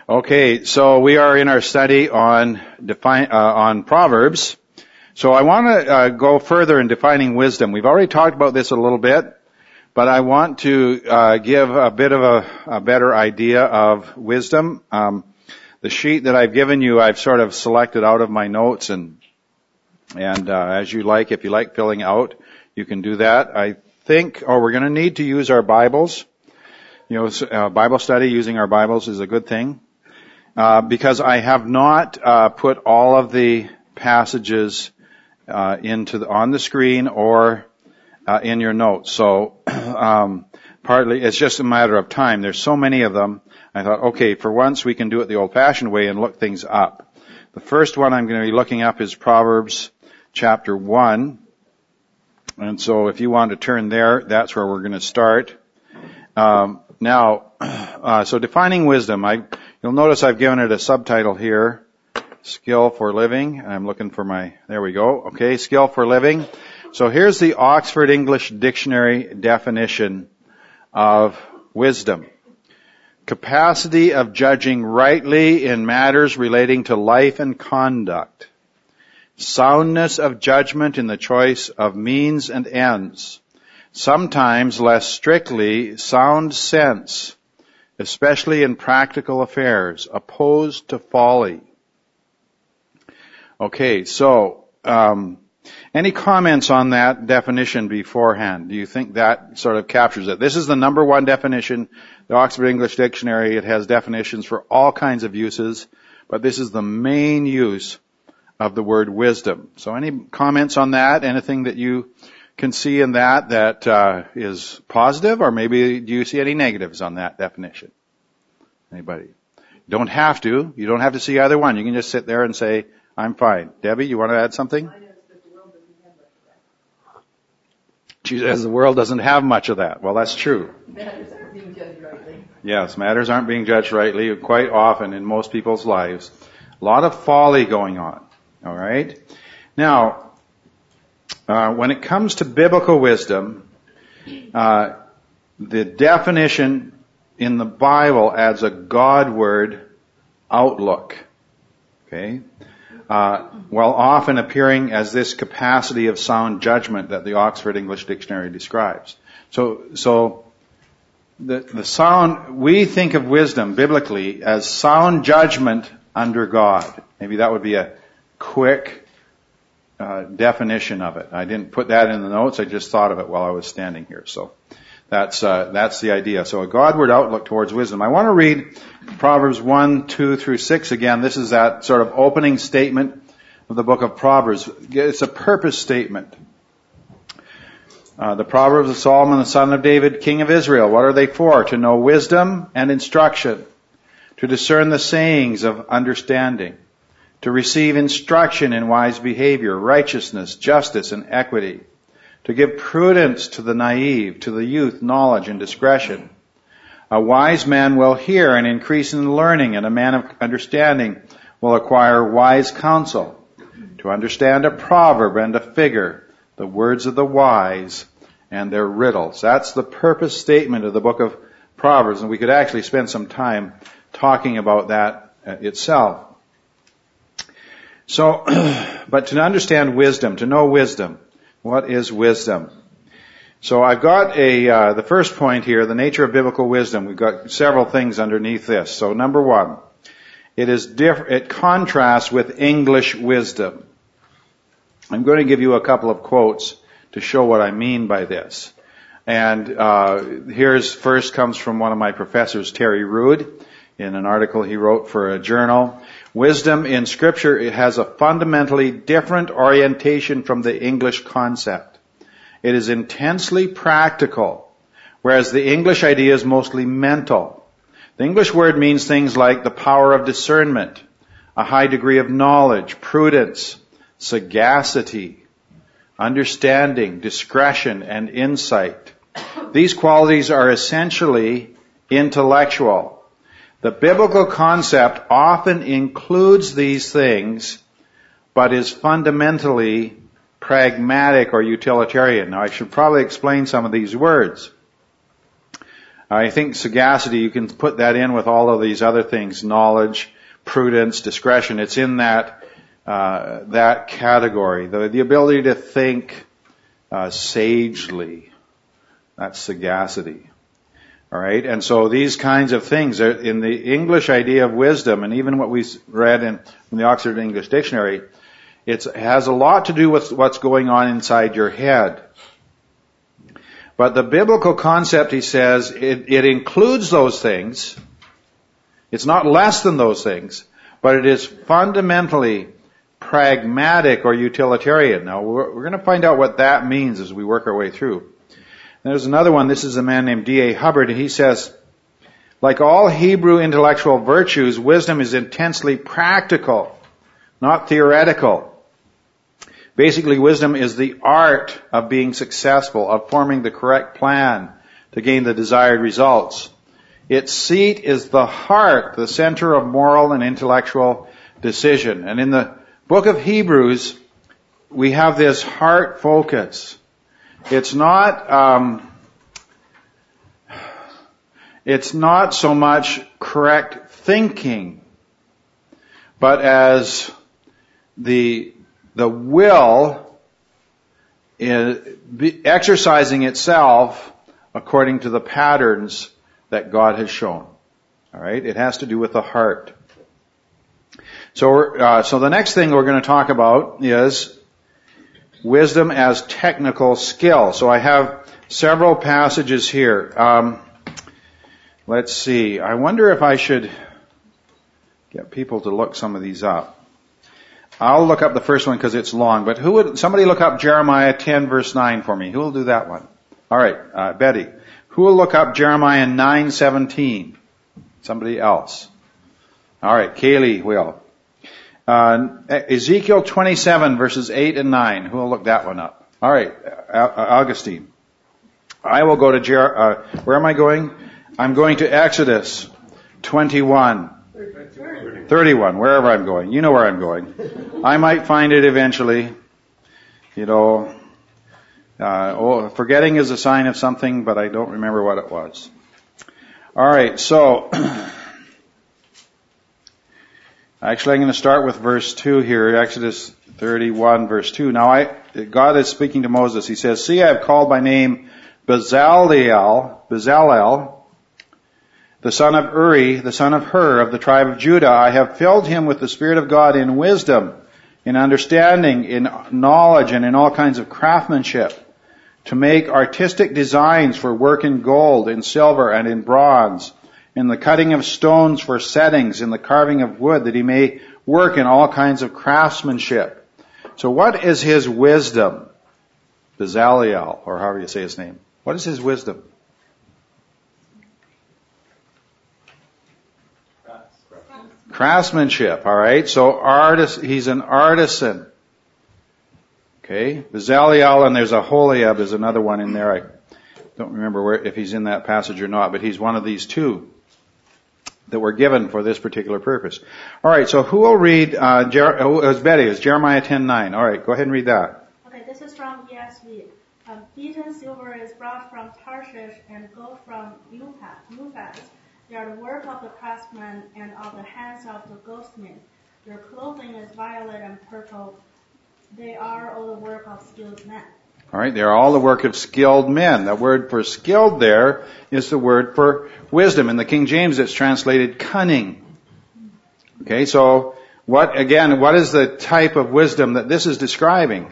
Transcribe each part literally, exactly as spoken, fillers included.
Okay, so we are in our study on define uh, on Proverbs. So I want to uh, go further in defining wisdom. We've already talked about this a little bit, but I want to uh, give a bit of a, a better idea of wisdom. Um, the sheet that I've given you, I've sort of selected out of my notes, and and uh, as you like, if you like filling out, you can do that. I think, oh, we're going to need to use our Bibles. You know, uh, Bible study using our Bibles is a good thing. Uh, because I have not uh, put all of the passages uh, into the, on the screen or uh, in your notes. So um, partly it's just a matter of time. There's so many of them. I thought, okay, for once we can do it the old-fashioned way and look things up. The first one I'm going to be looking up is Proverbs chapter one. And so if you want to turn there, that's where we're going to start. Um, now, uh, so defining wisdom, I You'll notice I've given it a subtitle here, Skill for Living. I'm looking for my, there we go. Okay, Skill for Living. So here's the Oxford English Dictionary definition of wisdom. Capacity of judging rightly in matters relating to life and conduct. Soundness of judgment in the choice of means and ends. Sometimes, less strictly, sound sense, especially in practical affairs, opposed to folly. Okay, so um, any comments on that definition beforehand? Do you think that sort of captures it? This is the number one definition, the Oxford English Dictionary. It has definitions for all kinds of uses, but this is the main use of the word wisdom. So any comments on that? Anything that you can see in that that uh, is positive, or maybe do you see any negatives on that definition? Anybody? You don't have to. You don't have to see either one. You can just sit there and say, I'm fine. Debbie, you want to add something? She says the world doesn't have much of that. Well, that's true. Matters aren't being judged rightly. Yes, matters aren't being judged rightly quite often in most people's lives. A lot of folly going on. All right? Now, Uh, when it comes to biblical wisdom, uh, the definition in the Bible adds a Godward outlook. Okay? Uh, while often appearing as this capacity of sound judgment that the Oxford English Dictionary describes. So, so the, the sound, we think of wisdom biblically as sound judgment under God. Maybe that would be a quick Uh, definition of it. I didn't put that in the notes. I just thought of it while I was standing here. So that's uh, that's the idea. So a Godward outlook towards wisdom. I want to read Proverbs one, two through six again. This is that sort of opening statement of the book of Proverbs. It's a purpose statement. Uh, the Proverbs of Solomon, the son of David, king of Israel. What are they for? To know wisdom and instruction, to discern the sayings of understanding, to receive instruction in wise behavior, righteousness, justice, and equity, to give prudence to the naive, to the youth knowledge and discretion. A wise man will hear and increase in learning, and a man of understanding will acquire wise counsel. To understand a proverb and a figure, the words of the wise and their riddles. That's the purpose statement of the book of Proverbs, and we could actually spend some time talking about that itself. So, but to understand wisdom, to know wisdom, what is wisdom? So I've got a, uh, the first point here, the nature of biblical wisdom. We've got several things underneath this. So number one, it is diff- it contrasts with English wisdom. I'm going to give you a couple of quotes to show what I mean by this. And, uh, here's, first comes from one of my professors, Terry Rood, in an article he wrote for a journal. Wisdom in Scripture, it has a fundamentally different orientation from the English concept. It is intensely practical, whereas the English idea is mostly mental. The English word means things like the power of discernment, a high degree of knowledge, prudence, sagacity, understanding, discretion, and insight. These qualities are essentially intellectual. The biblical concept often includes these things, but is fundamentally pragmatic or utilitarian. Now, I should probably explain some of these words. I think sagacity, you can put that in with all of these other things, knowledge, prudence, discretion. It's in that, uh, that category. The, the ability to think, uh, sagely. That's sagacity. Alright? And so these kinds of things are in the English idea of wisdom, and even what we read in, in the Oxford English Dictionary, it has a lot to do with what's going on inside your head. But the biblical concept, he says, it, it includes those things. It's not less than those things, but it is fundamentally pragmatic or utilitarian. Now, we're, we're going to find out what that means as we work our way through. There's another one. This is a man named D A Hubbard, and he says, like all Hebrew intellectual virtues, wisdom is intensely practical, not theoretical. Basically, wisdom is the art of being successful, of forming the correct plan to gain the desired results. Its seat is the heart, the center of moral and intellectual decision. And in the book of Hebrews, we have this heart focus. It's not, um, it's not so much correct thinking, but as the the will is exercising itself according to the patterns that God has shown. All right, it has to do with the heart. So, we're, uh, so the next thing we're going to talk about is wisdom as technical skill. So I have several passages here. Um, let's see. I wonder if I should get people to look some of these up. I'll look up the first one because it's long, but who would, somebody look up Jeremiah ten verse nine for me. Who will do that one? Alright, uh, Betty. Who will look up Jeremiah nine seventeen? Somebody else. Alright, Kaylee will. Uh, Ezekiel twenty-seven verses eight and nine. Who will look that one up? Alright, uh, Augustine. I will go to Jer, uh, where am I going? I'm going to Exodus twenty-one. thirty-one, wherever I'm going. You know where I'm going. I might find it eventually. You know, uh, oh, forgetting is a sign of something, but I don't remember what it was. Alright, so, actually I'm going to start with verse two here, Exodus thirty-one verse two. Now I, God is speaking to Moses. He says, see, I have called by name Bezalel, Bezalel, the son of Uri, the son of Hur, of the tribe of Judah. I have filled him with the Spirit of God in wisdom, in understanding, in knowledge, and in all kinds of craftsmanship, to make artistic designs for work in gold, in silver, and in bronze, in the cutting of stones for settings, in the carving of wood, that he may work in all kinds of craftsmanship. So what is his wisdom? Bezalel, or however you say his name. What is his wisdom? Craftsmanship, alright? So artist, he's an artisan. Okay? Bezalel, and there's a Holiab is another one in there. I don't remember where, if he's in that passage or not, but he's one of these two that were given for this particular purpose. Alright, so who will read, uh, Jer- oh, it was Betty, it was Jeremiah ten nine. Alright, go ahead and read that. Okay, this is from E S V. Um, beaten silver is brought from Tarshish and gold from Uphaz. They are the work of the craftsman and of the hands of the goldsmith. Their clothing is violet and purple. They are all the work of skilled men. All right, they are all the work of skilled men. The word for skilled there is the word for wisdom. In the King James, it's translated cunning. Okay, so what, again, what is the type of wisdom that this is describing?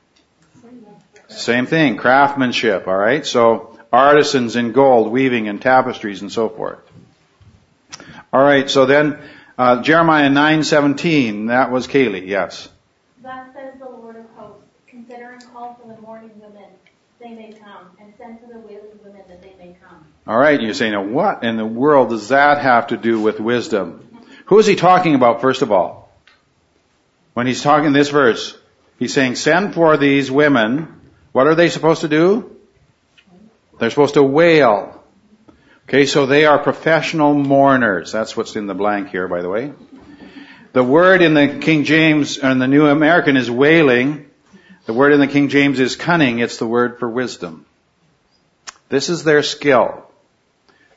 Same thing, craftsmanship, all right? So artisans in gold, weaving and tapestries and so forth. All right, so then uh, Jeremiah nine seventeen, that was Kaylee, yes. Thus says the Lord of hosts, consider and call for the mourning women, they may come, and send for the wailing women that they may come. All right, you're saying, now what in the world does that have to do with wisdom? Who is he talking about, first of all? When he's talking this verse, he's saying, send for these women. What are they supposed to do? They're supposed to wail. Okay, so they are professional mourners. That's what's in the blank here, by the way. The word in the King James and the New American is wailing. The word in the King James is cunning. It's the word for wisdom. This is their skill.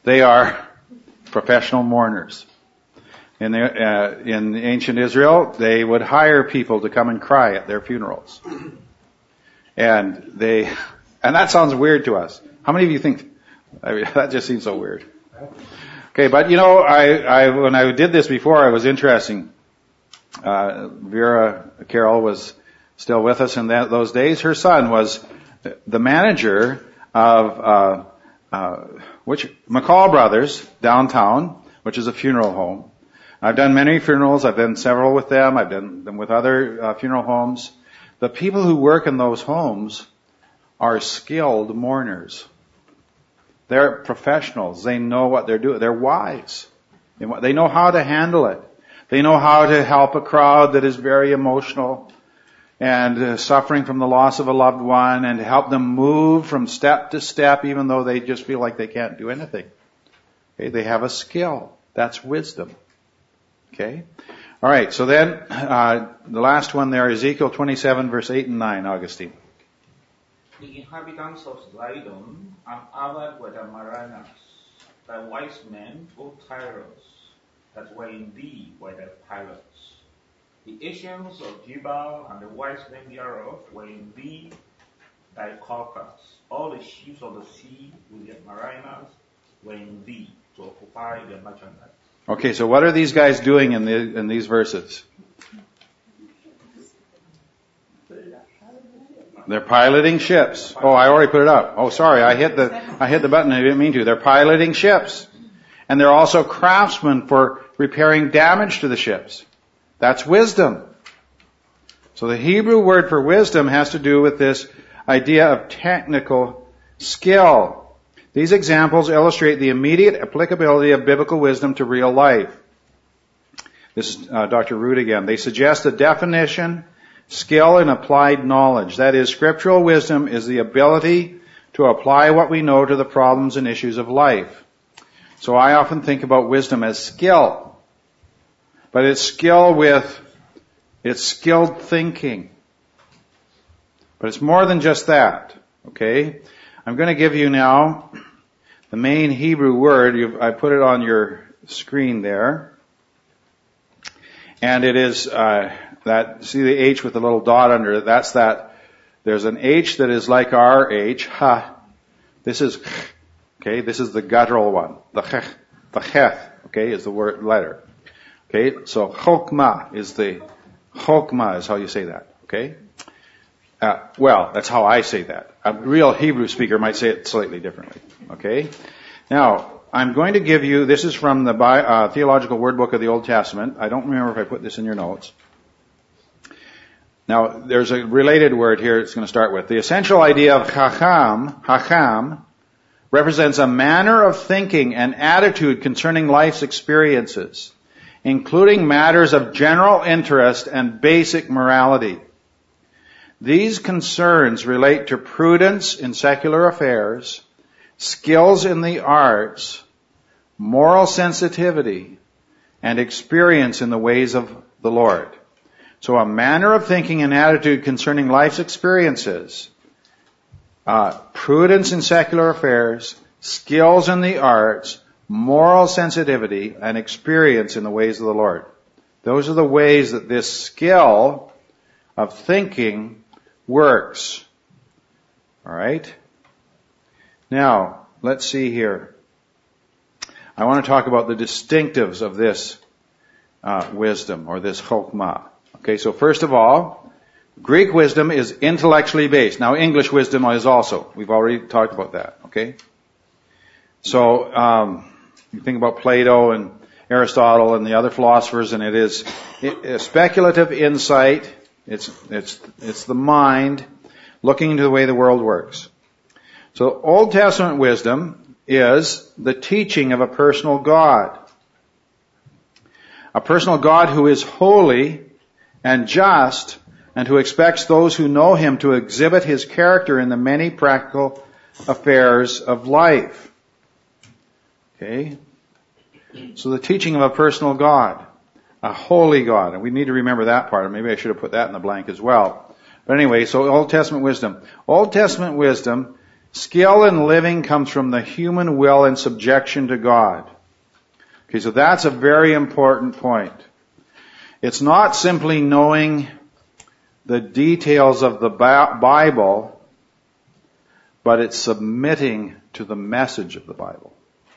They are professional mourners. In, the, uh, in ancient Israel, they would hire people to come and cry at their funerals. And they, and that sounds weird to us. How many of you think, I mean, that just seems so weird. Okay, but you know, I, I, when I did this before, it was interesting. Uh, Vera Carroll was still with us in that, those days. Her son was the manager of, uh, uh, which, McCall Brothers, downtown, which is a funeral home. I've done many funerals. I've done several with them. I've done them with other uh, funeral homes. The people who work in those homes are skilled mourners. They're professionals. They know what they're doing. They're wise. They know how to handle it. They know how to help a crowd that is very emotional and uh, suffering from the loss of a loved one, and to help them move from step to step even though they just feel like they can't do anything. Okay, they have a skill. That's wisdom. Okay? All right, so then uh, the last one there, Ezekiel twenty-seven, verse eight and nine, Augustine. The inhabitants of Zidon and Avad were the mariners, the wise men, O Tyros, that were in thee were the pilots. The Asians of Jebal and the wise men thereof were in thee thy caulkers. All the ships of the sea with their mariners were in thee to occupy their merchandise. Okay, so what are these guys doing in the in these verses? They're piloting ships. Oh, I already put it up. Oh, sorry, I hit the I hit the button. I didn't mean to. They're piloting ships, and they're also craftsmen for repairing damage to the ships. That's wisdom. So the Hebrew word for wisdom has to do with this idea of technical skill. These examples illustrate the immediate applicability of biblical wisdom to real life. This is uh, Doctor Root again. They suggest a definition, skill in applied knowledge. That is, scriptural wisdom is the ability to apply what we know to the problems and issues of life. So I often think about wisdom as skill. But it's skill with, it's skilled thinking. But it's more than just that. Okay? I'm going to give you now the main Hebrew word. You've, I put it on your screen there. And it is, uh, that, see the H with the little dot under it? That's that, there's an H that is like our H, ha. This is, okay, this is the guttural one. The ch, the cheth, okay, is the word, letter. Okay, so chokmah is the, chokmah is how you say that, okay? Uh, well, that's how I say that. A real Hebrew speaker might say it slightly differently, okay? Now, I'm going to give you, this is from the uh, Theological Word Book of the Old Testament. I don't remember if I put this in your notes. Now, there's a related word here it's going to start with. The essential idea of chacham, chacham, represents a manner of thinking and attitude concerning life's experiences, including matters of general interest and basic morality. These concerns relate to prudence in secular affairs, skills in the arts, moral sensitivity, and experience in the ways of the Lord. So a manner of thinking and attitude concerning life's experiences, uh, prudence in secular affairs, skills in the arts, moral sensitivity, and experience in the ways of the Lord. Those are the ways that this skill of thinking works. All right? Now, let's see here. I want to talk about the distinctives of this uh, wisdom, or this chokmah. Okay, so first of all, Greek wisdom is intellectually based. Now, English wisdom is also. We've already talked about that, okay? So, um, you think about Plato and Aristotle and the other philosophers, and it is a speculative insight. It's, it's, it's the mind looking into the way the world works. So, Old Testament wisdom is the teaching of a personal God. A personal God who is holy and just, and who expects those who know Him to exhibit His character in the many practical affairs of life. Okay? So the teaching of a personal God, a holy God, and we need to remember that part, and maybe I should have put that in the blank as well. But anyway, so Old Testament wisdom. Old Testament wisdom Skill in living comes from the human will in subjection to God. Okay, so that's a very important point. It's not simply knowing the details of the Bible, but it's submitting to the message of the Bible.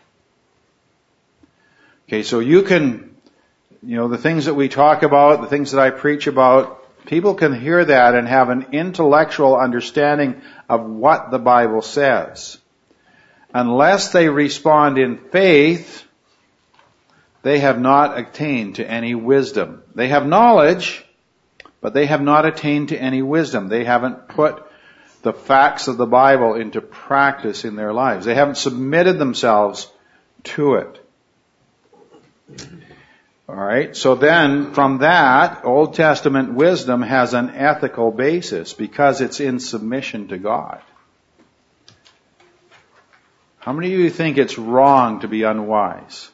Okay, so you can, you know, the things that we talk about, the things that I preach about, people can hear that and have an intellectual understanding of what the Bible says. Unless they respond in faith, they have not attained to any wisdom. They have knowledge, but they have not attained to any wisdom. They haven't put the facts of the Bible into practice in their lives. They haven't submitted themselves to it. Alright, so then from that, Old Testament wisdom has an ethical basis because it's in submission to God. How many of you think it's wrong to be unwise?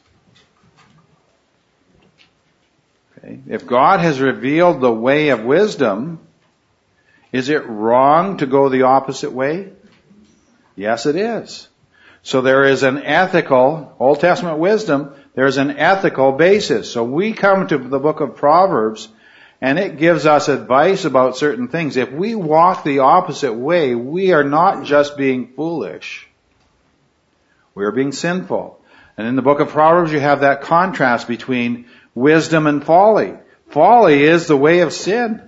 Okay. If God has revealed the way of wisdom, is it wrong to go the opposite way? Yes, it is. So there is an ethical, Old Testament wisdom, there's an ethical basis. So we come to the book of Proverbs and it gives us advice about certain things. If we walk the opposite way, we are not just being foolish. We are being sinful. And in the book of Proverbs you have that contrast between wisdom and folly. Folly is the way of sin.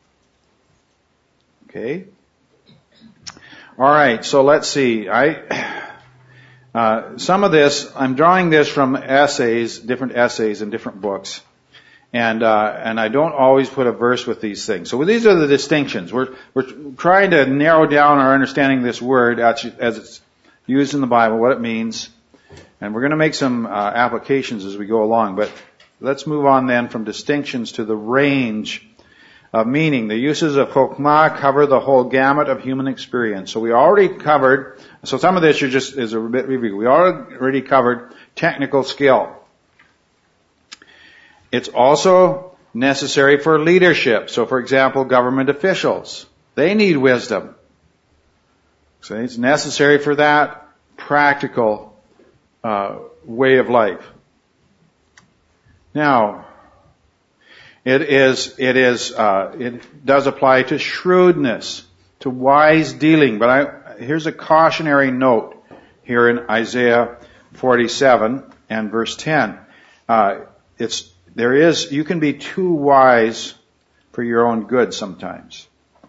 Okay? Alright, so let's see. I... Uh, some of this, I'm drawing this from essays, different essays in different books. And, uh, and I don't always put a verse with these things. So these are the distinctions. We're, we're trying to narrow down our understanding of this word as, as it's used in the Bible, what it means. And we're going to make some, uh, applications as we go along. But let's move on then from distinctions to the range of meaning. The uses of Chokhmah cover the whole gamut of human experience. So we already covered, so some of this are just is a bit review. We already covered technical skill. It's also necessary for leadership. So for example, government officials, they need wisdom. So it's necessary for that practical uh, way of life. Now, It is, it is, uh, it does apply to shrewdness, to wise dealing. But I, here's a cautionary note here in Isaiah forty-seven and verse ten. Uh, it's, there is, you can be too wise for your own good sometimes.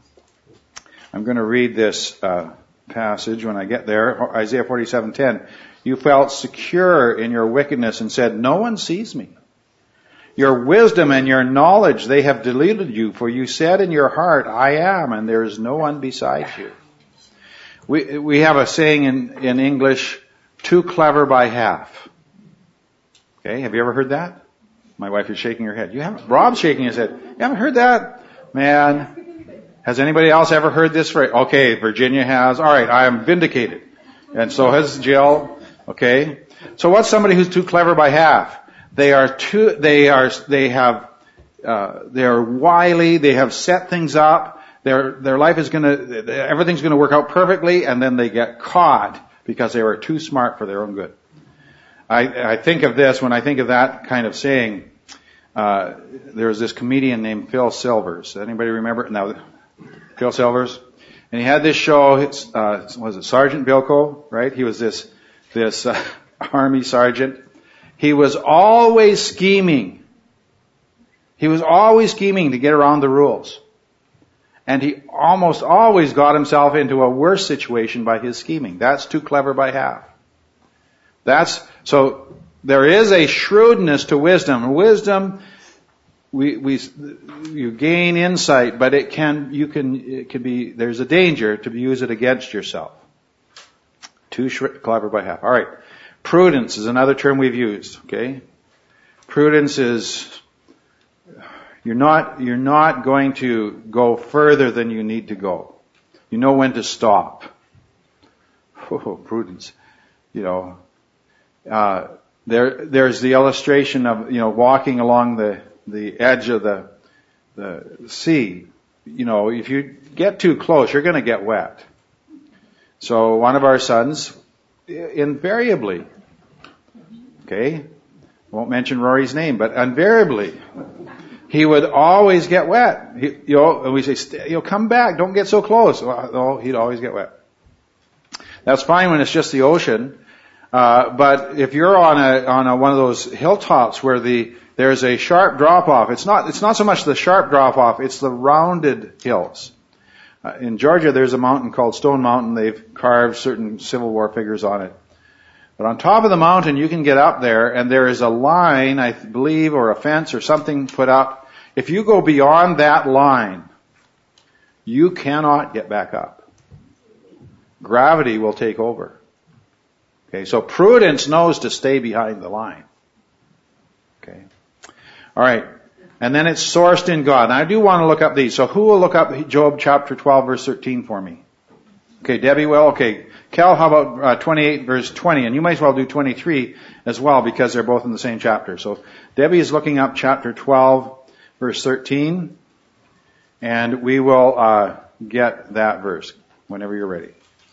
I'm going to read this, uh, passage when I get there. Isaiah forty-seven ten. You felt secure in your wickedness and said, no one sees me. Your wisdom and your knowledge, they have deluded you, for you said in your heart, I am, and there is no one beside you. We, we have a saying in, in English, too clever by half. Okay, have you ever heard that? My wife is shaking her head. You haven't, Rob's shaking his head. You haven't heard that? Man, has anybody else ever heard this phrase? Okay, Virginia has. Alright, I am vindicated. And so has Jill. Okay. So what's somebody who's too clever by half? They are too, they are, they have, uh, they are wily, they have set things up, their, their life is gonna, everything's gonna work out perfectly, and then they get caught because they were too smart for their own good. I, I think of this, when I think of that kind of saying, uh, there was this comedian named Phil Silvers. Anybody remember? No, Phil Silvers? And he had this show, it's, uh, was it Sergeant Bilko, right? He was this, this, uh, army sergeant. He was always scheming. He was always scheming to get around the rules. And he almost always got himself into a worse situation by his scheming. That's too clever by half. That's, so there is a shrewdness to wisdom. Wisdom, we, we, you gain insight, but it can, you can, it can be, there's a danger to use it against yourself. Too sh- clever by half. Alright. Prudence is another term we've used, okay? Prudence is, you're not, you're not going to go further than you need to go. You know when to stop. Oh, prudence. You know, uh, there, there's the illustration of, you know, walking along the, the edge of the, the sea. You know, if you get too close, you're gonna get wet. So one of our sons, invariably, okay, won't mention Rory's name, but invariably, he would always get wet. He, you know, and we say, you know, come back, don't get so close. No, he'd always get wet. That's fine when it's just the ocean, uh, but if you're on a on a, one of those hilltops where the there's a sharp drop off, it's not it's not so much the sharp drop off, it's the rounded hills. Uh, in Georgia, there's a mountain called Stone Mountain. They've carved certain Civil War figures on it. But on top of the mountain, you can get up there, and there is a line, I believe, or a fence or something put up. If you go beyond that line, you cannot get back up. Gravity will take over. Okay, so prudence knows to stay behind the line. Okay. All right. And then it's sourced in God. Now I do want to look up these. So who will look up Job chapter twelve verse thirteen for me? Okay, Debbie will. Okay. Cal, how about uh, twenty-eight verse twenty? And you might as well do twenty-three as well because they're both in the same chapter. So Debbie is looking up chapter twelve verse thirteen. And we will uh, get that verse whenever you're ready.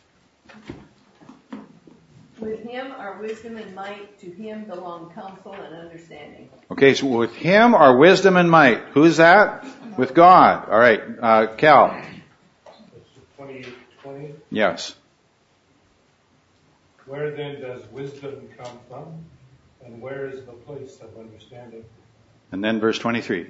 With him are wisdom and might, to him belong counsel and understanding. Okay, so with him are wisdom and might. Who's that? With God. All right, uh, Cal. twenty-eight twenty. Yes. Where then does wisdom come from? And where is the place of understanding? And then verse twenty-three.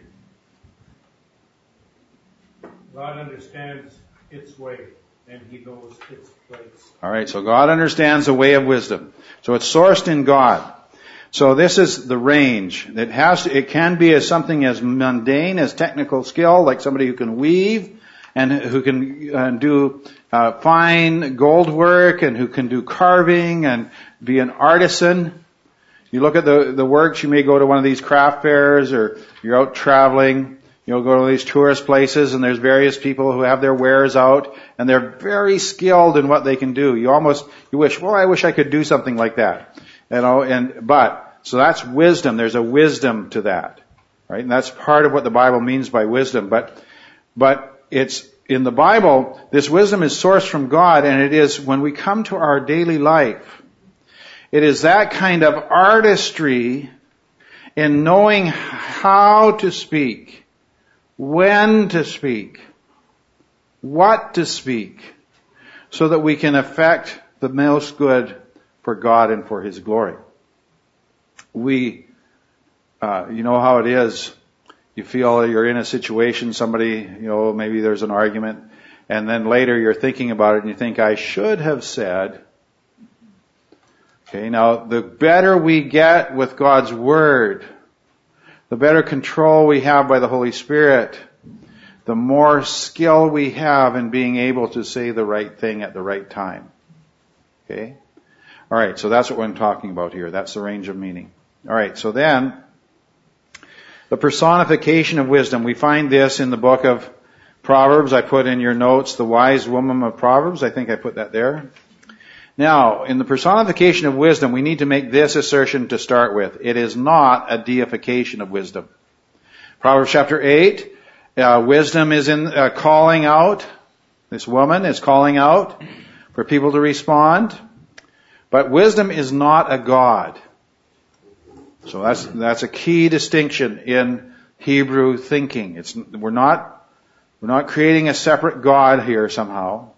God understands its way, and he knows its place. All right, so God understands the way of wisdom. So it's sourced in God. So this is the range. It has to, it can be as something as mundane as technical skill, like somebody who can weave and who can uh, do uh, fine gold work and who can do carving and be an artisan. You look at the, the works, you may go to one of these craft fairs or you're out traveling. You'll go to these tourist places and there's various people who have their wares out and they're very skilled in what they can do. You almost, you wish, well, I wish I could do something like that. You know, and, but, so that's wisdom. There's a wisdom to that. Right? And that's part of what the Bible means by wisdom. But, but it's, in the Bible, this wisdom is sourced from God, and it is when we come to our daily life, it is that kind of artistry in knowing how to speak, when to speak, what to speak, so that we can affect the most good for God and for His glory. We, uh, you know how it is. You feel you're in a situation, somebody, you know, maybe there's an argument, and then later you're thinking about it and you think, I should have said. Okay, now the better we get with God's Word, the better control we have by the Holy Spirit, the more skill we have in being able to say the right thing at the right time. Okay? Alright, so that's what I'm talking about here. That's the range of meaning. Alright, so then, the personification of wisdom. We find this in the book of Proverbs. I put in your notes the wise woman of Proverbs. I think I put that there. Now, in the personification of wisdom, we need to make this assertion to start with. It is not a deification of wisdom. Proverbs chapter eight, uh, wisdom is in uh, calling out. This woman is calling out for people to respond. But wisdom is not a god. So that's that's a key distinction in Hebrew thinking. It's we're not we're not creating a separate god here somehow.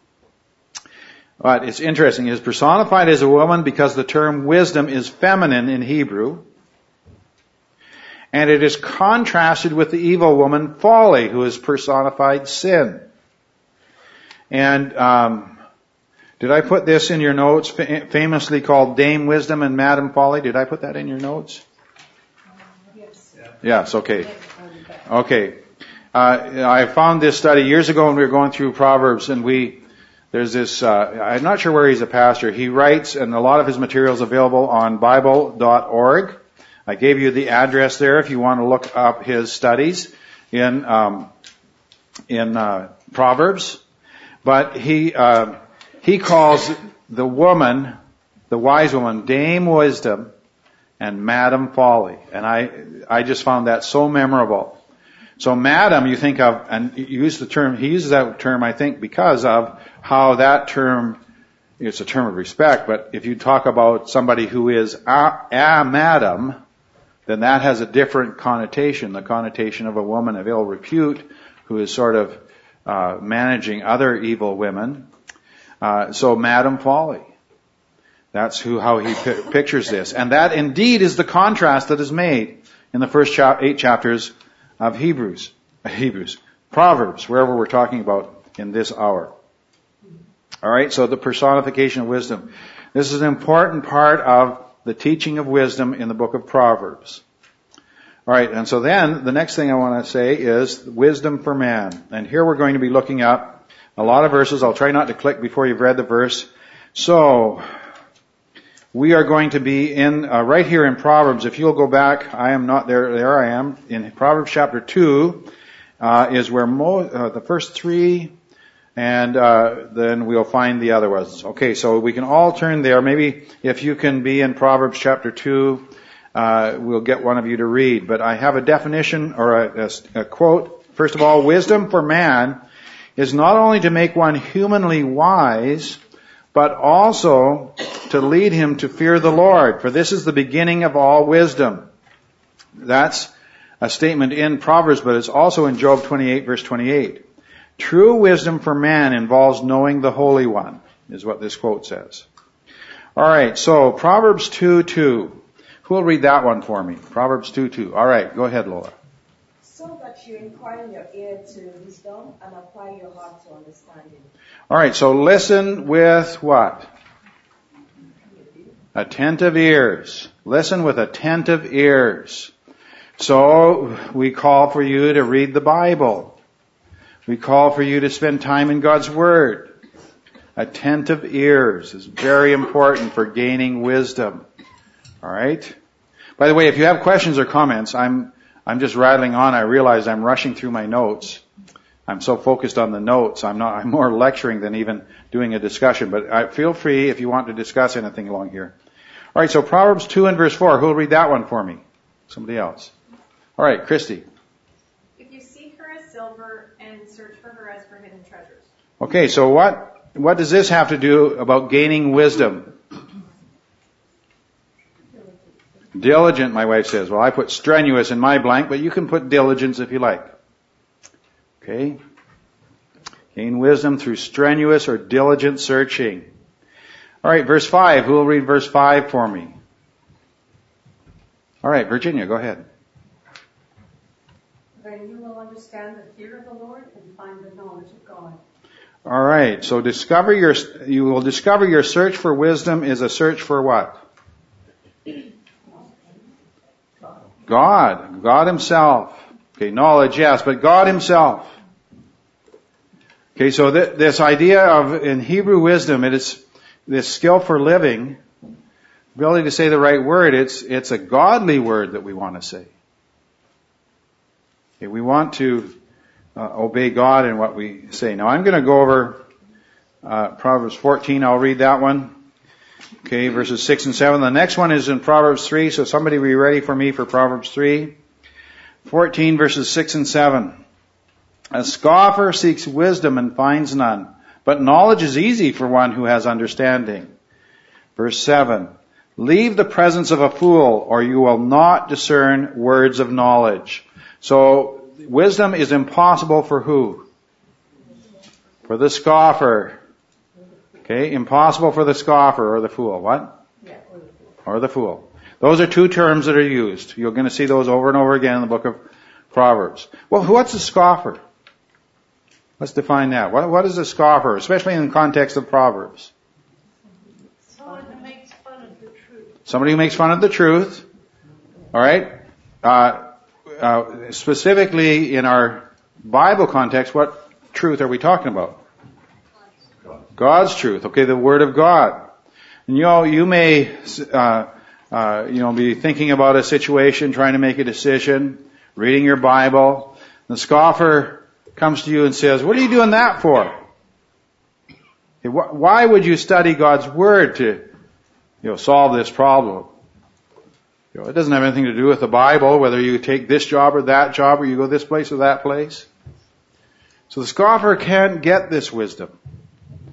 But it's interesting. It is personified as a woman because the term wisdom is feminine in Hebrew. And it is contrasted with the evil woman folly, who is personified sin. And um, did I put this in your notes, famously called Dame Wisdom and Madam Folly? Did I put that in your notes? Yes. Yes, okay. Okay. Uh, I found this study years ago when we were going through Proverbs, and we, there's this, uh, I'm not sure where he's a pastor. He writes, and a lot of his materials available on Bible dot org. I gave you the address there if you want to look up his studies in, um, in, uh, Proverbs. But he, uh, he calls the woman, the wise woman, Dame Wisdom and Madam Folly. And I, I just found that so memorable. So Madam, you think of, and you use the term, he uses that term, I think, because of how that term it's a term of respect, but if you talk about somebody who is a, a madam, then that has a different connotation, the connotation of a woman of ill repute who is sort of uh, managing other evil women. Uh, so Madam Folly. That's who, how he pi- pictures this. And that indeed is the contrast that is made in the first cha- eight chapters of Hebrews, Hebrews, Proverbs, wherever we're talking about in this hour. Alright, so the personification of wisdom. This is an important part of the teaching of wisdom in the book of Proverbs. Alright, and so then the next thing I want to say is wisdom for man. And here we're going to be looking up a lot of verses. I'll try not to click before you've read the verse. So, we are going to be in, uh, right here in Proverbs. If you'll go back, I am not there, there I am. In Proverbs chapter two, uh, is where mo- uh, the first three, and, uh, then we'll find the other ones. Okay, so we can all turn there. Maybe if you can be in Proverbs chapter two, uh, we'll get one of you to read. But I have a definition, or a, a, a quote. First of all, wisdom for man is not only to make one humanly wise, but also to lead him to fear the Lord, for this is the beginning of all wisdom. That's a statement in Proverbs, but it's also in Job twenty-eight, verse twenty-eight. True wisdom for man involves knowing the Holy One, is what this quote says. Alright, so Proverbs two two. Who will read that one for me? Proverbs two two. Alright, go ahead, Lola. So that you incline your ear to wisdom and apply your heart to understanding. Alright, so listen with what? Attentive ears. Listen with attentive ears. So, we call for you to read the Bible. We call for you to spend time in God's Word. Attentive ears is very important for gaining wisdom. Alright? By the way, if you have questions or comments, I'm I'm just rattling on. I realize I'm rushing through my notes. I'm so focused on the notes. I'm not, I'm more lecturing than even doing a discussion. But I, feel free if you want to discuss anything along here. Alright, so Proverbs two and verse four. Who will read that one for me? Somebody else. Alright, Christy. If you seek her as silver and search for her as for hidden treasures. Okay, so what, what does this have to do about gaining wisdom? Diligent, my wife says. Well, I put strenuous in my blank, but you can put diligence if you like. Okay? Gain wisdom through strenuous or diligent searching. Alright, verse five. Who will read verse five for me? Alright, Virginia, go ahead. Then you will understand the fear of the Lord and find the knowledge of God. Alright, so discover your, you will discover your search for wisdom is a search for what? God. God Himself. Okay, knowledge, yes, but God Himself. Okay, so th- this idea of, in Hebrew wisdom, it is this skill for living, ability to say the right word, it's, it's a godly word that we want to say. Okay, we want to uh, obey God in what we say. Now I'm going to go over uh, Proverbs fourteen. I'll read that one. Okay, verses six and seven. The next one is in Proverbs three, so somebody be ready for me for Proverbs three. fourteen verses six and seven. A scoffer seeks wisdom and finds none, but knowledge is easy for one who has understanding. Verse seven. Leave the presence of a fool, or you will not discern words of knowledge. So, wisdom is impossible for who? For the scoffer. Okay, impossible for the scoffer or the fool. What? Yeah, or the fool. Or the fool. Those are two terms that are used. You're going to see those over and over again in the book of Proverbs. Well, what's a scoffer? Let's define that. What, what is a scoffer, especially in the context of Proverbs? Someone who makes fun of the truth. Somebody who makes fun of the truth. All right? Uh, uh, specifically in our Bible context, what truth are we talking about? God's truth. Okay, the Word of God. And you know, you may, uh, uh, you know, be thinking about a situation, trying to make a decision, reading your Bible. The scoffer comes to you and says, "What are you doing that for? Okay, wh- why would you study God's Word to, you know, solve this problem? You know, it doesn't have anything to do with the Bible, whether you take this job or that job, or you go this place or that place." So the scoffer can't get this wisdom.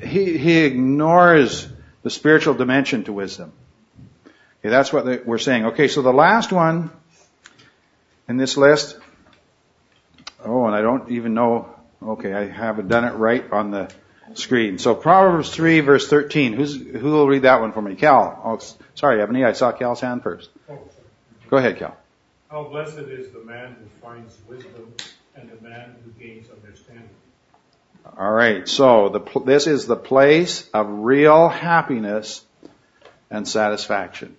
he, he ignores the spiritual dimension to wisdom. Okay, that's what the, we're saying. Okay, so the last one in this list, oh, and I don't even know, okay, I haven't done it right on the screen. So Proverbs three verse thirteen, who's, who will read that one for me? Cal. Oh, sorry, Ebony, I saw Cal's hand first. Oh, Go ahead, Cal. how blessed is the man who finds wisdom and the man who gains understanding. All right, so the, this is the place of real happiness and satisfaction.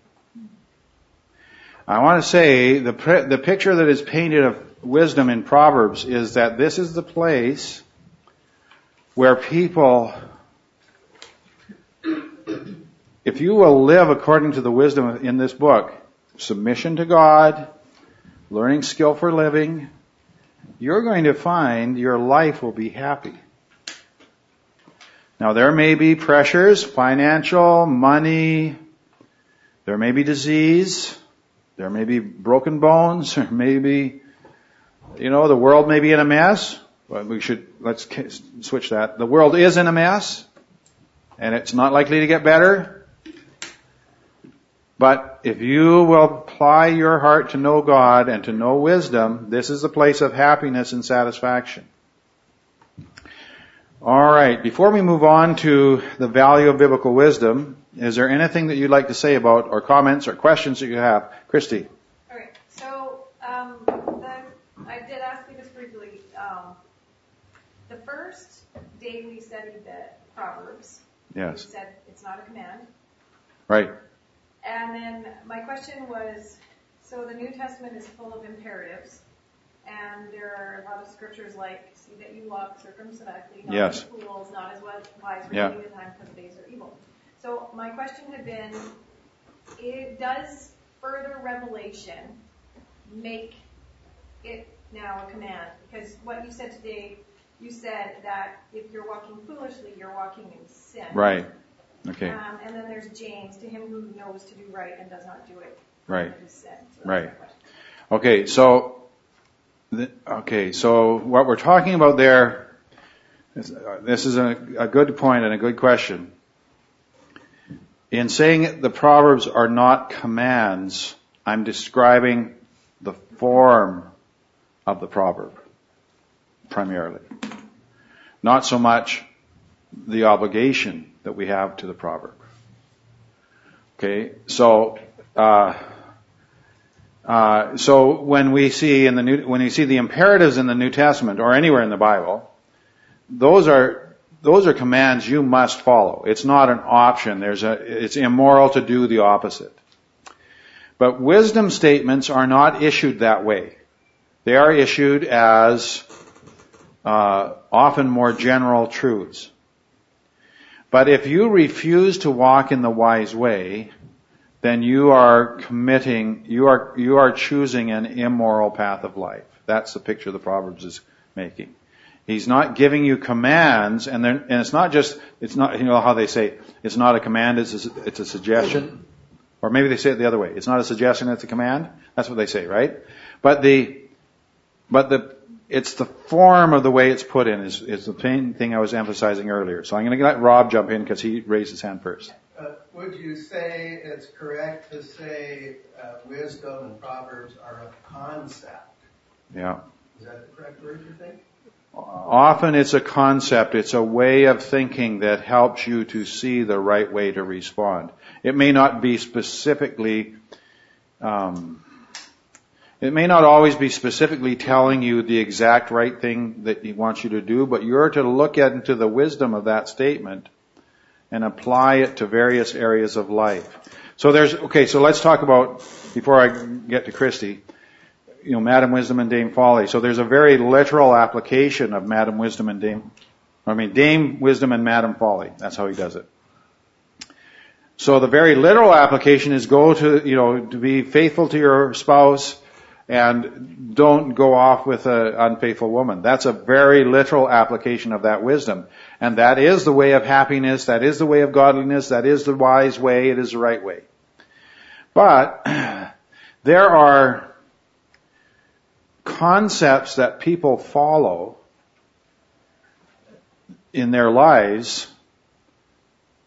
I want to say the the picture that is painted of wisdom in Proverbs is that this is the place where people, if you will live according to the wisdom in this book, submission to God, learning skill for living, you're going to find your life will be happy. Now there may be pressures, financial, money, there may be disease, there may be broken bones, there may be, you know, the world may be in a mess. But we should, let's switch that. The world is in a mess, and it's not likely to get better. But if you will apply your heart to know God and to know wisdom, this is the place of happiness and satisfaction. All right, before we move on to the value of biblical wisdom, is there anything that you'd like to say about, or comments or questions that you have? Christy. All right. So um, the, I did ask you this briefly. Um, the first day we studied the Proverbs, Yes. you said it's not a command. Right. And then my question was, so the New Testament is full of imperatives, and there are a lot of scriptures like, see that you walk circumspectly, not Yes. as fools, not as wise, Yeah. redeeming the time because the days are evil. So my question had been, it does further revelation make it now a command? Because what you said today, you said that if you're walking foolishly, you're walking in sin. Right. Okay. Um, and then there's James, to him who knows to do right and does not do it. Right. It is sin. So that's Right. my question. Okay, so, the, okay, so what we're talking about there, is, uh, this is a, a good point and a good question. In saying the Proverbs are not commands, I'm describing the form of the proverb, primarily. Not so much the obligation that we have to the proverb. Okay, so, uh, uh, so when we see in the New, when you see the imperatives in the New Testament or anywhere in the Bible, those are, those are commands you must follow. It's not an option. There's a, it's immoral to do the opposite. But wisdom statements are not issued that way. They are issued as, uh, often more general truths. But if you refuse to walk in the wise way, then you are committing, you are, you are choosing an immoral path of life. That's the picture the Proverbs is making. He's not giving you commands, and then, and it's not just, it's not, you know how they say, it's not a command, it's a, it's a suggestion. Or maybe they say it the other way. It's not a suggestion, it's a command. That's what they say, right? But the, but the, it's the form of the way it's put in is, is the main thing I was emphasizing earlier. So I'm going to let Rob jump in because he raised his hand first. Uh, would you say it's correct to say uh, wisdom and Proverbs are a concept? Yeah. Is that the correct word, you think? Often it's a concept. It's a way of thinking that helps you to see the right way to respond. It may not be specifically, um, it may not always be specifically telling you the exact right thing that he wants you to do, but you're to look into the wisdom of that statement and apply it to various areas of life. So there's, okay, so let's talk about, before I get to Christy, you know, Madam Wisdom and Dame Folly. So there's a very literal application of Madam Wisdom and Dame, I mean, Dame Wisdom and Madam Folly. That's how he does it. So the very literal application is go to, you know, to be faithful to your spouse and don't go off with an unfaithful woman. That's a very literal application of that wisdom. And that is the way of happiness. That is the way of godliness. That is the wise way. It is the right way. But there are concepts that people follow in their lives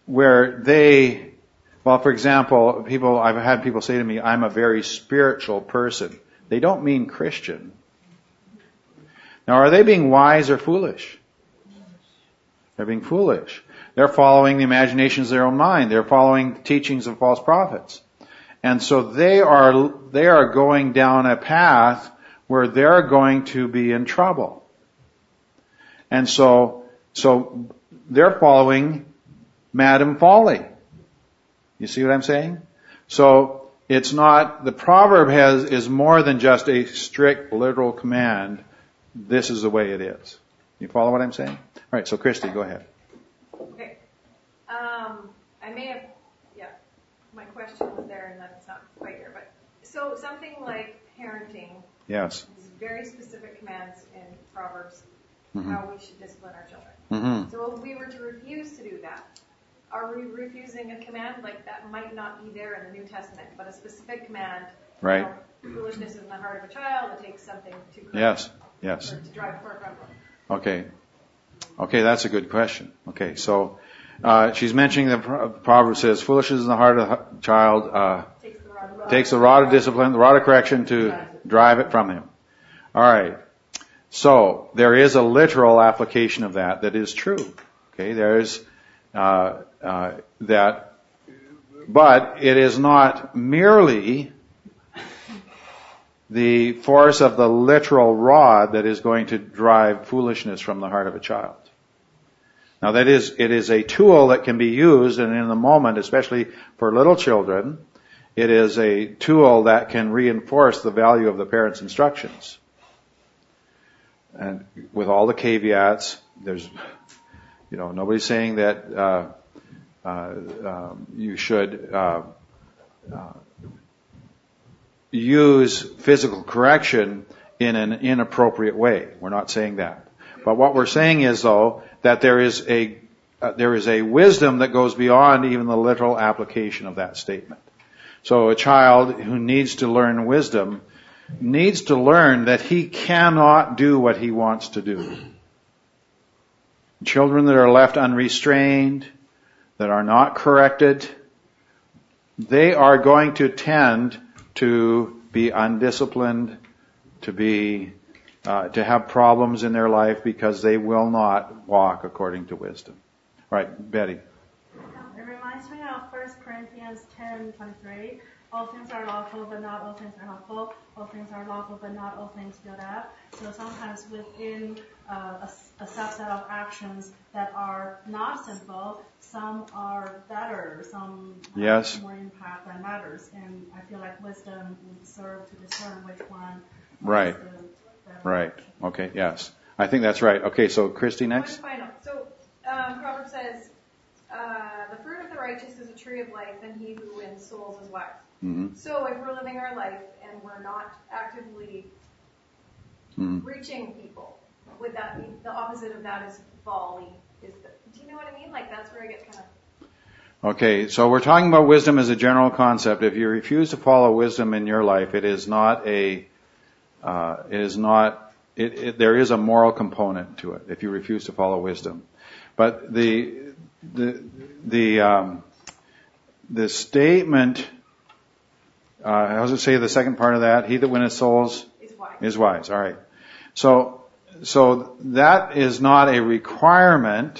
where they, well, for example, people, I've had people say to me, I'm a very spiritual person. They don't mean Christian. Now, are they being wise or foolish? They're being foolish. They're following the imaginations of their own mind. They're following the teachings of false prophets. And so they are, they are going down a path where they're going to be in trouble. And so, so they're following Madam Folly. You see what I'm saying? So it's not, the proverb has, is more than just a strict literal command. This is the way it is. You follow what I'm saying? All right, so Christy, go ahead. Okay. Um, I may have, yeah, my question was there and that's not quite here, but so something like parenting. Yes. Very specific commands in Proverbs, mm-hmm. how we should discipline our children. Mm-hmm. So if we were to refuse to do that, are we refusing a command like that might not be there in the New Testament, but a specific command? Right. You know, foolishness is in the heart of a child. It takes something to correct. Yes. Yes. Or to drive forth from them. Okay. Okay, that's a good question. Okay, so uh, she's mentioning the proverb says, foolishness in the heart of the child uh, takes the rod of, takes the rod of discipline, the rod of correction to drive it from him. All right. So there is a literal application of that that is true. Okay, there's uh, uh, that, but it is not merely the force of the literal rod that is going to drive foolishness from the heart of a child. Now that is, it is a tool that can be used, and in the moment, especially for little children, it is a tool that can reinforce the value of the parent's instructions. And with all the caveats, there's, you know, nobody's saying that uh, uh, um, you should uh, uh, use physical correction in an inappropriate way. We're not saying that. But what we're saying is, though, that there is a uh, there is a wisdom that goes beyond even the literal application of that statement. So a child who needs to learn wisdom needs to learn that he cannot do what he wants to do. Children that are left unrestrained, that are not corrected, they are going to tend to be undisciplined, to be uh, to have problems in their life because they will not walk according to wisdom. All right, Betty. It reminds me of First Corinthians ten twenty-three. All things are lawful, but not all things are helpful. All things are lawful, but not all things build up. So sometimes within uh, a, a subset of actions that are not sinful, some are better, some yes. have more impact than others. And I feel like wisdom would serve to discern which one right. is the better Right. option. Okay, yes. I think that's right. Okay, so Christy next. One final. So um, Proverbs says, uh, the fruit of the righteous is a tree of life, and he who wins souls is wise. Mm-hmm. So if we're living our life and we're not actively mm-hmm. reaching people, would that be the opposite of that is folly? Is the, do you know what I mean? Like that's where I get kind of. Okay, so we're talking about wisdom as a general concept. If you refuse to follow wisdom in your life, it is not a, uh, it is not, it, it, there is a moral component to it if you refuse to follow wisdom. But the, the, the, um, the statement, uh, how does it say the second part of that? He that winneth souls is wise. Is wise. All right. So, so that is not a requirement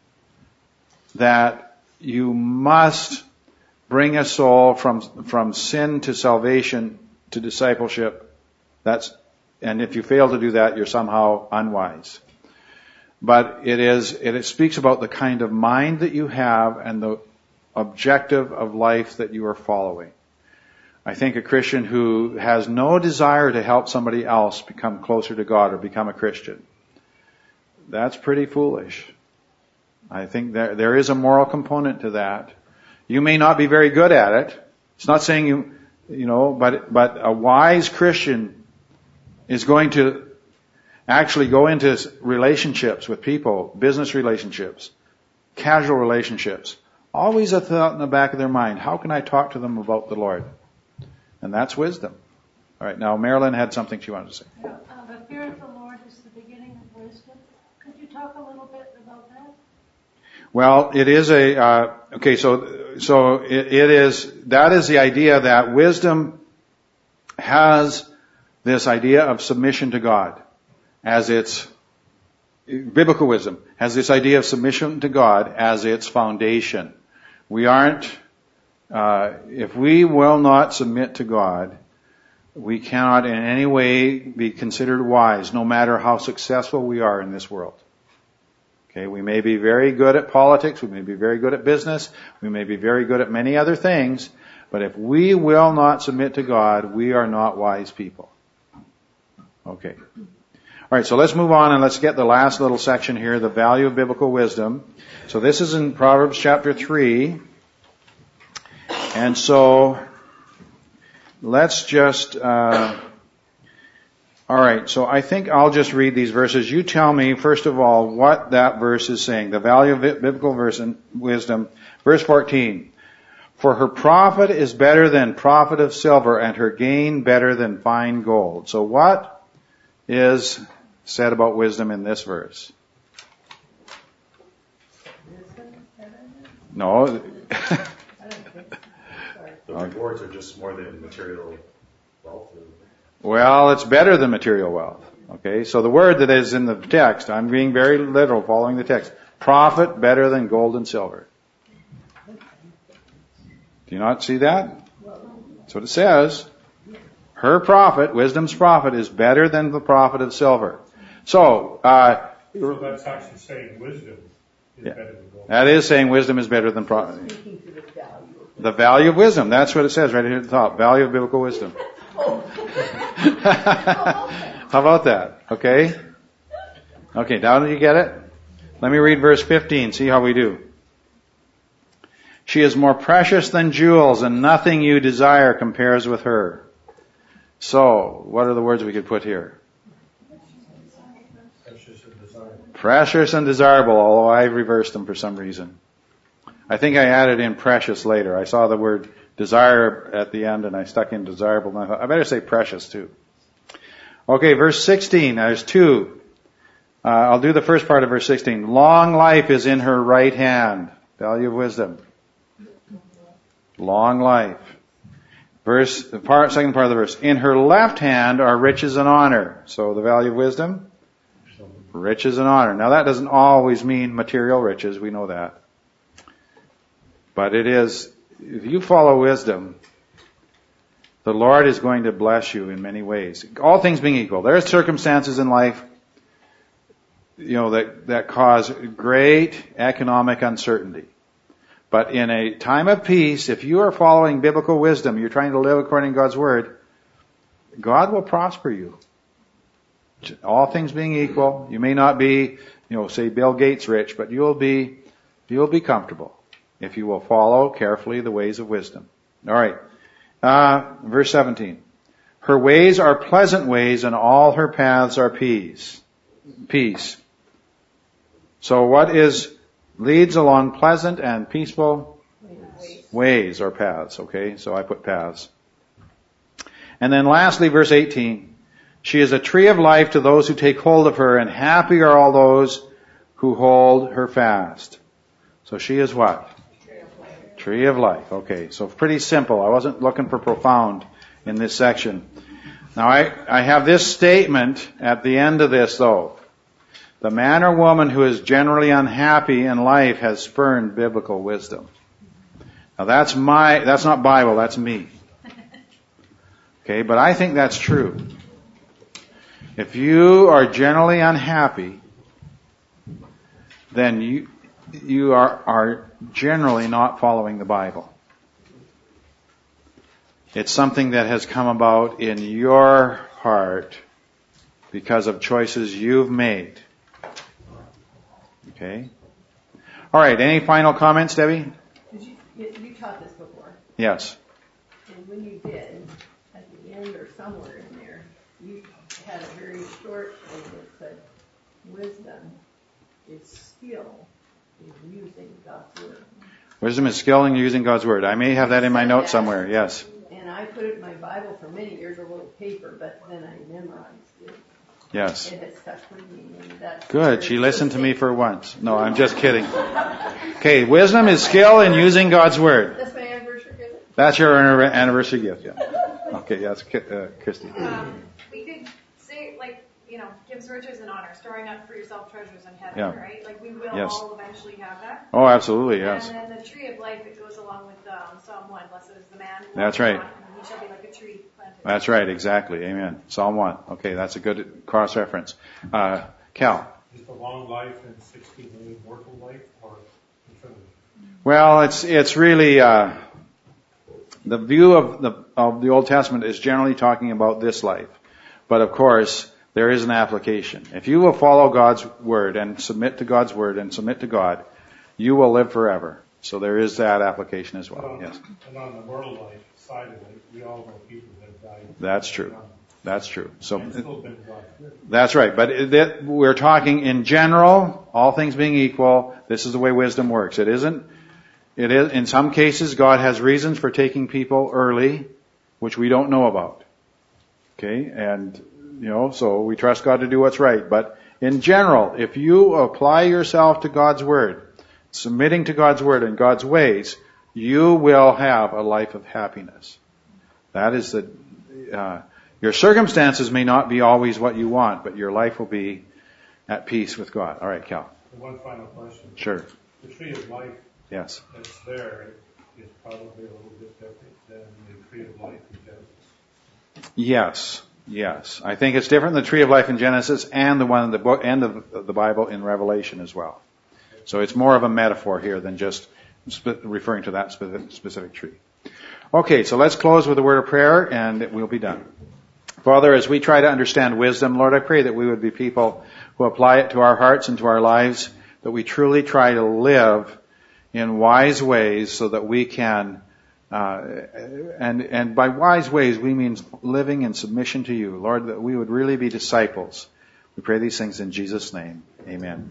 that you must bring a soul from, from sin to salvation to discipleship. That's, and if you fail to do that, you're somehow unwise. But it is, it, it speaks about the kind of mind that you have and the objective of life that you are following. I think a Christian who has no desire to help somebody else become closer to God or become a Christian, that's pretty foolish. I think there, there is a moral component to that. You may not be very good at it. It's not saying you, you know, but, but a wise Christian is going to actually go into relationships with people, business relationships, casual relationships, always a thought in the back of their mind, how can I talk to them about the Lord? And that's wisdom. All right, now Marilyn had something she wanted to say. Yeah, uh, the fear of the Lord is the beginning of wisdom. Could you talk a little bit about that? Well, it is a, uh, okay, so, so it, it is, that is the idea that wisdom has this idea of submission to God as its, biblical wisdom has this idea of submission to God as its foundation. We aren't, uh, if we will not submit to God, we cannot in any way be considered wise, no matter how successful we are in this world. Okay, we may be very good at politics, we may be very good at business, we may be very good at many other things, but if we will not submit to God, we are not wise people. Okay. Alright, so let's move on and let's get the last little section here, the value of biblical wisdom. So this is in Proverbs chapter three. And so, let's just, uh, alright, so I think I'll just read these verses. You tell me, first of all, what that verse is saying. The value of biblical wisdom. Verse fourteen. For her profit is better than profit of silver, and her gain better than fine gold. So what is said about wisdom in this verse? No. The rewards are just more than material wealth. Well, it's better than material wealth. Okay, so the word that is in the text, I'm being very literal following the text. Profit better than gold and silver. Do you not see that? That's what it says. Her profit, wisdom's profit, is better than the profit of silver. So, uh, so that's actually saying wisdom is yeah, better than gold. That is saying wisdom is better than profit. The value of wisdom. That's what it says right here at the top. Value of biblical wisdom. How about that? Okay? Okay, now did you get it? Let me read verse fifteen. See how we do. She is more precious than jewels, and nothing you desire compares with her. So, what are the words we could put here? Precious and desirable. Precious and desirable, although I reversed them for some reason. I think I added in precious later. I saw the word desire at the end and I stuck in desirable and I thought, I better say precious too. Okay, verse sixteen, there's two. Uh, I'll do the first part of verse sixteen. Long life is in her right hand. Value of wisdom. Long life. Verse, the part, second part of the verse. In her left hand are riches and honor. So the value of wisdom? Riches and honor. Now that doesn't always mean material riches. We know that. But it is, if you follow wisdom, the Lord is going to bless you in many ways. All things being equal. There are circumstances in life, you know, that, that cause great economic uncertainty. But in a time of peace, if you are following biblical wisdom, you're trying to live according to God's Word, God will prosper you. All things being equal, you may not be, you know, say Bill Gates rich, but you'll be, you'll be comfortable if you will follow carefully the ways of wisdom. Alright. Uh, verse seventeen. Her ways are pleasant ways and all her paths are peace. Peace. So what is, leads along pleasant and peaceful ways, ways or paths, okay? So I put paths. And then lastly, verse eighteen. She is a tree of life to those who take hold of her, and happy are all those who hold her fast. So she is what? Tree of life. Tree of life. Okay, so pretty simple. I wasn't looking for profound in this section. Now I, I have this statement at the end of this though. The man or woman who is generally unhappy in life has spurned biblical wisdom. Now that's my, that's not Bible, that's me. Okay, but I think that's true. If you are generally unhappy, then you, you are, are generally not following the Bible. It's something that has come about in your heart because of choices you've made. Okay? Alright, any final comments, Debbie? Did you, you taught this before. Yes. And when you did, at the end or somewhere in there, you had a very short thing that said, wisdom is skill in using God's Word. Wisdom is skill in using God's Word. I may have that in my notes somewhere, yes. And I put it in my Bible for many years, a little paper, but then I memorized it. Yes. It has stuck with me. and that's. Good. She listened to me for once. No, I'm just kidding. Okay, wisdom is skill in using God's Word. That's my anniversary gift? That's your anniversary gift, yeah. Okay, that's uh, Christy. Um, we could say, like, you know, gives riches and honor, storing up for yourself treasures in heaven, Yeah. right? Like, we will Yes. all eventually have that. Oh, absolutely, yes. And then the tree of life, it goes along with um, Psalm one. Blessed is the man who That's walks right. not, and he shall be like a tree planted. That's right, exactly. Amen. Psalm one. Okay, that's a good cross-reference. Uh, Cal. Is the long life and sixty million mortal life or eternity? Well, it's it's really uh, the view of the of the Old Testament is generally talking about this life, but of course there is an application. If you will follow God's word and submit to God's word and submit to God, you will live forever. So there is that application as well. And on, Yes, and on the mortal life side of it, we all know people that have died. that's true. That's true. So And still been God's good. that's right. But it, that, we're talking in general, all things being equal. This is the way wisdom works. It isn't. It is, in some cases, God has reasons for taking people early, which we don't know about. Okay, and, you know, so we trust God to do what's right. But in general, if you apply yourself to God's Word, submitting to God's Word and God's ways, you will have a life of happiness. That is the, uh, your circumstances may not be always what you want, but your life will be at peace with God. All right, Cal. And one final question. Sure. The tree of life Yes. that's there is probably a little bit different than the tree of life in Genesis. Yes. Yes. I think it's different than the tree of life in Genesis and the one in the book and the, the Bible in Revelation as well. So it's more of a metaphor here than just spe- referring to that specific, specific tree. Okay, so let's close with a word of prayer and we'll be done. Father, as we try to understand wisdom, Lord, I pray that we would be people who apply it to our hearts and to our lives, that we truly try to live in wise ways so that we can, uh, and, and by wise ways we mean living in submission to you. Lord, that we would really be disciples. We pray these things in Jesus' name. Amen.